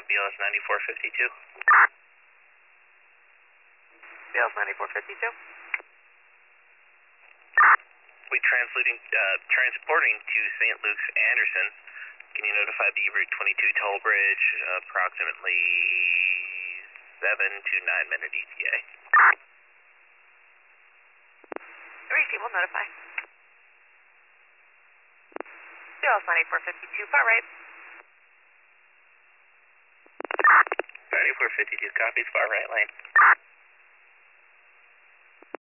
BLS 9452. BLS 9452. We transporting to St. Luke's Anderson. Can you notify the Route 22 toll bridge, approximately 7 to 9 minute ETA? Receive, we'll notify. BLS 9452, far right. 9452 copies, far right lane.